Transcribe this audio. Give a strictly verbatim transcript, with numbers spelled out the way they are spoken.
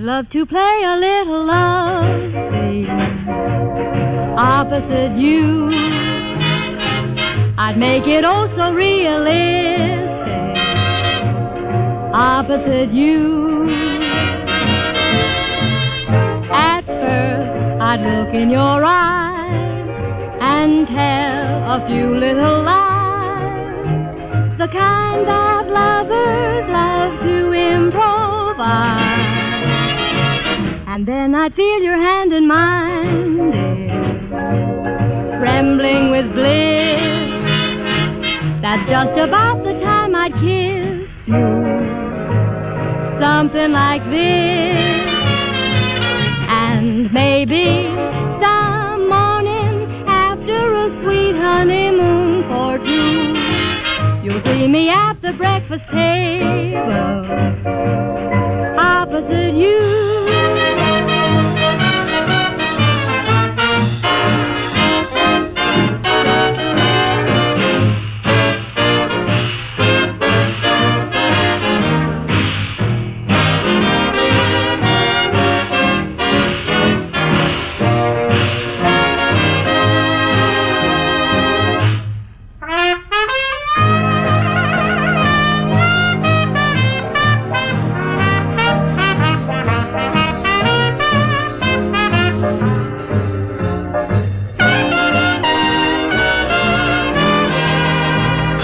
love to play a little love scene opposite you. I'd make it oh so realistic opposite you. At first I'd look in your eyes and tell a few little lies, the kind that lovers love to improvise. And then I'd feel your hand in mine, dear, trembling with bliss. That's just about the time I'd kiss you, something like this. And maybe some morning after a sweet honeymoon for two, you'll see me at the breakfast table,